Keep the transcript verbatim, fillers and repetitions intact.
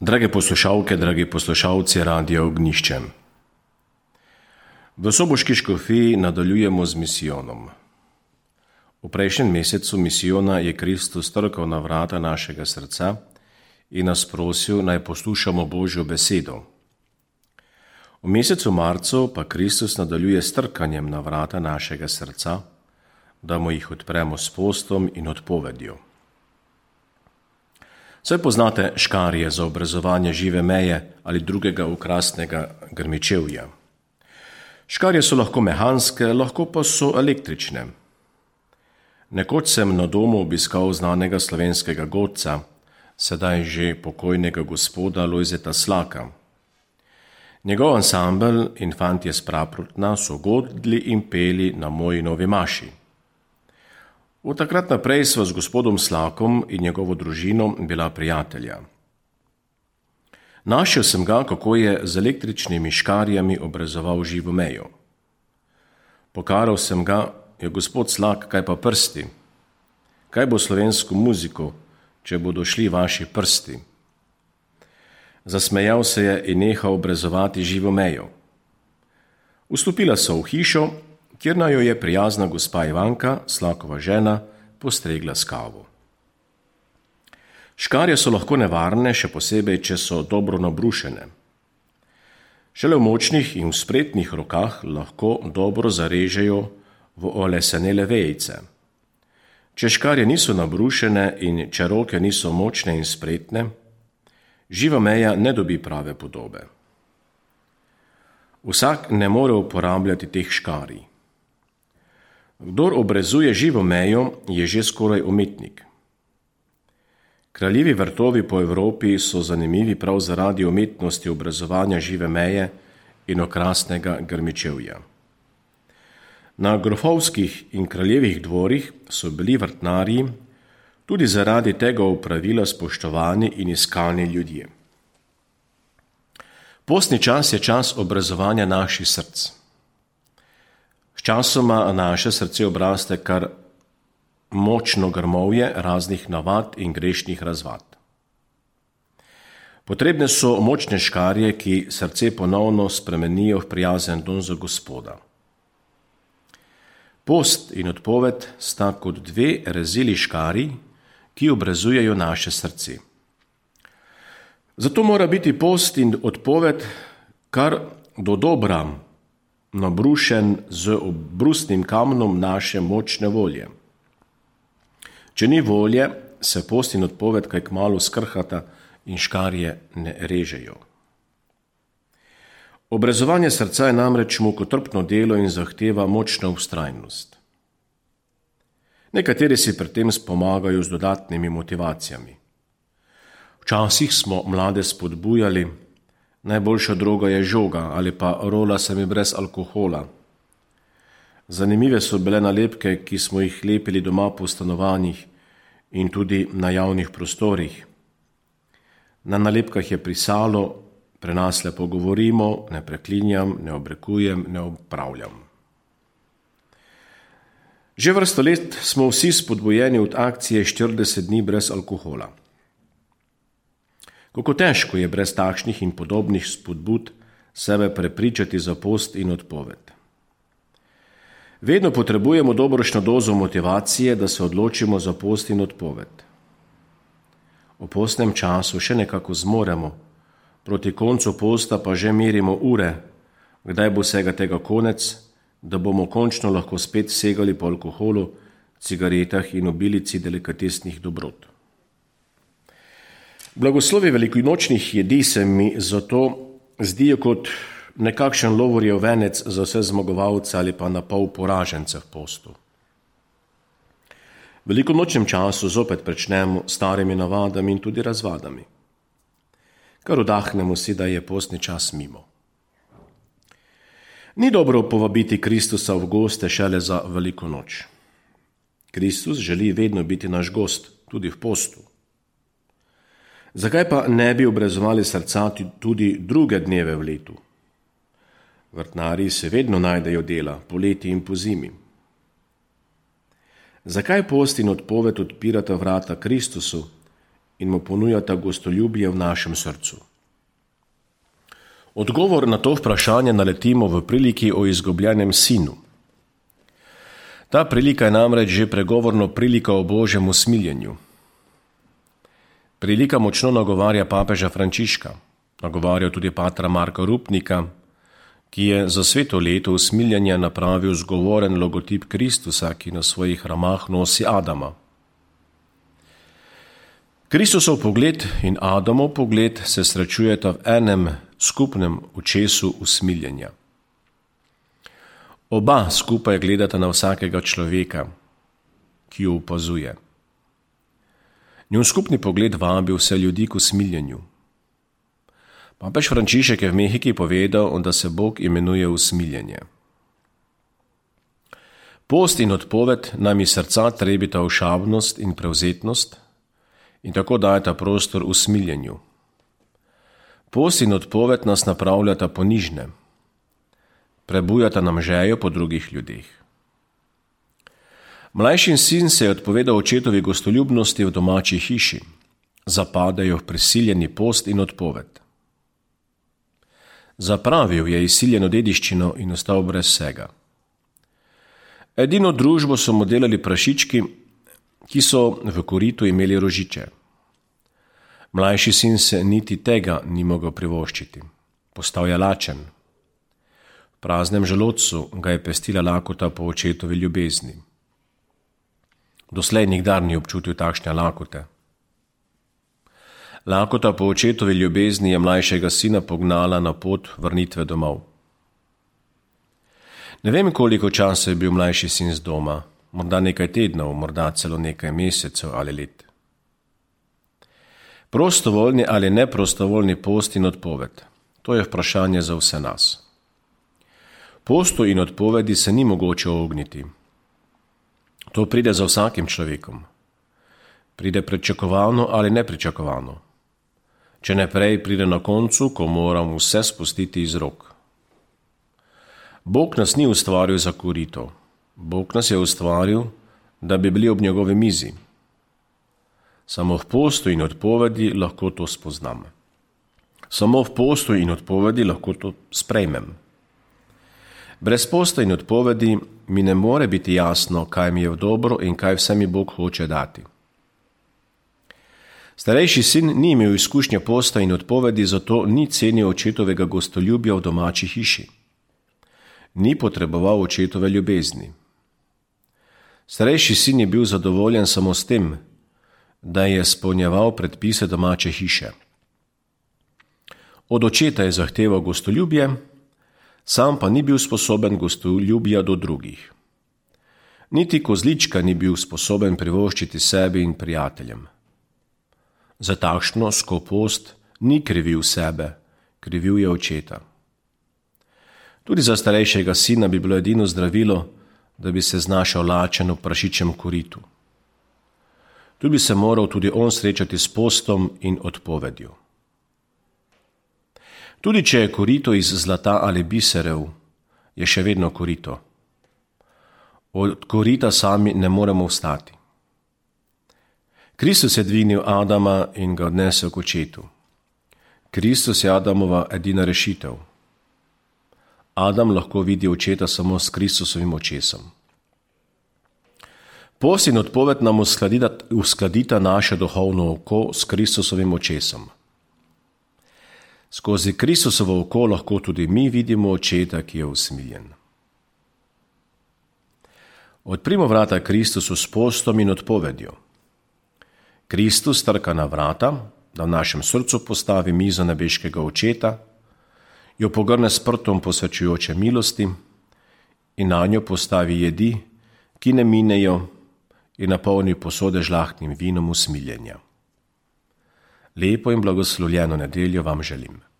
Drage poslušalke, dragi poslušalci Radia Ognjišče. V soboški škofiji nadaljujemo z misijonom. V prejšnjem mesecu misijona je Kristus trkal na vrata našega srca in nas prosil, naj poslušamo Božjo besedo. V mesecu marcu pa Kristus nadaljuje s trkanjem na vrata našega srca, da mu jih odpremo s postom in odpovedjo. Saj poznate škarje za obrazovanje žive meje ali drugega okrasnega grmičevja. Škarje so lahko mehanske, lahko pa so električne. Nekoč sem na domu obiskal znanega slovenskega godca, sedaj že pokojnega gospoda Lojzeta Slaka. Njegov ansambel in fantje s Praprotna so godli in peli na moji novi maši. Od takrat naprej sva z gospodom Slakom in njegovo družino bila prijatelja. Našel sem ga, kako je z električnimi škarjami obrazoval živo mejo. Pokaral sem ga, je gospod Slak, kaj pa prsti? Kaj bo slovensko muziko, če bodo šli vaši prsti? Zasmejal se je in nehal obrazovati živo mejo. Vstopila so v hišo, kjer naj jo je prijazna gospa Ivanka, Slakova žena, postregla s kavo. Škarje so lahko nevarne, še posebej, če so dobro nabrušene. Šele v močnih in v spretnih rokah lahko dobro zarežejo v olesenele vejice. Če škarje niso nabrušene in če roke niso močne in spretne, živa meja ne dobi prave podobe. Vsak ne more uporabljati teh škarij. Kdor obrezuje živo mejo, je že skoraj umetnik. Kraljevi vrtovi po Evropi so zanimivi prav zaradi umetnosti obrazovanja žive meje in okrasnega grmičevja. Na grofovskih in kraljevih dvorih so bili vrtnarji tudi zaradi tega opravila spoštovani in iskani ljudje. Postni čas je čas obrazovanja naših src. Sčasoma naše srce obraste kar močno grmovje raznih navad in grešnih razvad. Potrebne so močne škarje, ki srce ponovno spremenijo v prijazen dom za Gospoda. Post in odpoved sta kot dve rezili škarij, ki obrazujejo naše srce. Zato mora biti post in odpoved kar dodobra nabrušen z obrusnim kamnom naše močne volje. Če ni volje, se post in odpoved kaj kmalu skrhata in škarje ne režejo. Obrezovanje srca je namreč mukotrpno delo in zahteva močno vztrajnost. Nekateri si pri tem spomagajo z dodatnimi motivacijami. Včasih smo mlade spodbujali, najboljša droga je žoga ali pa rola se mi brez alkohola. Zanimive so bile nalepke, ki smo jih lepili doma po stanovanjih in tudi na javnih prostorih. Na nalepkah je pisalo: pri nas lepo govorimo, ne preklinjam, ne obrekujem, ne opravljam. Že vrsto let smo vsi spodbujeni od akcije štirideset dni brez alkohola. Kako težko je brez takšnih in podobnih spodbud sebe prepričati za post in odpoved. Vedno potrebujemo dobrošno dozo motivacije, da se odločimo za post in odpoved. V postnem času še nekako zmoremo, proti koncu posta pa že merimo ure, kdaj bo vsega tega konec, da bomo končno lahko spet segali po alkoholu, cigaretah in obilici delikatesnih dobrot. Blagoslovi velikonočnih jedi se mi zato zdijo kot nekakšen lovorjev venec za vse zmagovalce ali pa na pol poražence v postu. V velikonočnem času zopet pričnemo starimi navadami in tudi razvadami. Kar vdahnemo si, da je postni čas mimo. Ni dobro povabiti Kristusa v goste šele za veliko noč. Kristus želi vedno biti naš gost, tudi v postu. Zakaj pa ne bi obrezovali srca tudi druge dneve v letu? Vrtnarji se vedno najdejo dela, poleti in pozimi. Zakaj post in odpoved odpirata vrata Kristusu in mu ponujata gostoljubje v našem srcu. Odgovor na to vprašanje naletimo v priliki o izgubljenem sinu. Ta prilika je namreč že pregovorno prilika o Božjem usmiljenju. Prilika močno nagovarja papeža Frančiška, nagovarja tudi patra Marka Rupnika, ki je za sveto leto usmiljenja napravil zgovoren logotip Kristusa, ki na svojih ramah nosi Adama. Kristusov pogled in Adamov pogled se srečujeta v enem skupnem očesu usmiljenja. Oba skupaj gledata na vsakega človeka, ki jo opazuje. Njun skupni pogled vabi vse ljudi k usmiljenju. Papež Frančišek je v Mehiki povedal, da se Bog imenuje usmiljenje. Post in odpoved nam iz srca trebita ošabnost in prevzetnost in tako dajeta prostor usmiljenju. Post in odpoved nas napravljata ponižne, prebujata nam žejo po drugih ljudeh. Mlajši sin se je odpovedal očetovi gostoljubnosti v domači hiši, zapadejo v prisiljeni post in odpoved. Zapravil je izsiljeno dediščino in ostal brez vsega. Edino družbo so mu delali prašički, ki so v koritu imeli rožiče. Mlajši sin se niti tega ni mogel privoščiti. Postal je lačen. V praznem želodcu ga je pestila lakota po očetovi ljubezni. Doslej nikdar ni občutil takšne lakote. Lakota po očetovi ljubezni je mlajšega sina pognala na pot vrnitve domov. Ne vem, koliko časa je bil mlajši sin z doma, morda nekaj tednov, morda celo nekaj mesecev ali let. Prostovoljni ali neprostovoljni post in odpoved, to je vprašanje za vse nas. Postu in odpovedi se ni mogoče ogniti. To pride za vsakim človekom. Pride pričakovano ali nepričakovano. Če ne prej, pride na koncu, ko moram vse spustiti iz rok. Bog nas ni ustvaril za korito. Bog nas je ustvaril, da bi bili ob njegovi mizi. Samo v postu in odpovedi lahko to spoznam. Samo v postu in odpovedi lahko to sprejmem. Brez posta in odpovedi mi ne more biti jasno, kaj mi je v dobro in kaj vse mi Bog hoče dati. Starejši sin ni imel izkušnje posta in odpovedi, zato ni cenil očetovega gostoljubja v domači hiši. Ni potreboval očetove ljubezni. Starejši sin je bil zadovoljen samo s tem, da je izpolnjeval predpise domače hiše. Od očeta je zahteval gostoljubje, sam pa ni bil sposoben gostoljubja do drugih. Niti kozlička ni bil sposoben privoščiti sebi in prijateljem. Za takšno skopost ni krivil sebe, krivil je očeta. Tudi za starejšega sina bi bilo edino zdravilo, da bi se znašel lačen v prašičjem koritu. Tu bi se moral tudi on srečati s postom in odpovedjo. Tudi če je korito iz zlata ali biserev, je še vedno korito. Od korita sami ne moremo vstati. Kristus je dvignil Adama in ga odnesel k očetu. Kristus je Adamova edina rešitev. Adam lahko vidi očeta samo s Kristusovim očesom. Post in odpoved nam uskladita, uskladita naše duhovno oko s Kristusovim očesom. Skozi Kristusovo oko lahko tudi mi vidimo očeta, ki je usmiljen. Odprimo vrata Kristusu s postom in odpovedjo. Kristus trka na vrata, da v našem srcu postavi mizo nebeškega očeta, jo pogrne s prtom posvečujoče milosti in na njo postavi jedi, ki ne minejo, in napolni posode žlahtnim vinom usmiljenja. Lepo in blagoslovljeno nedeljo vam želim.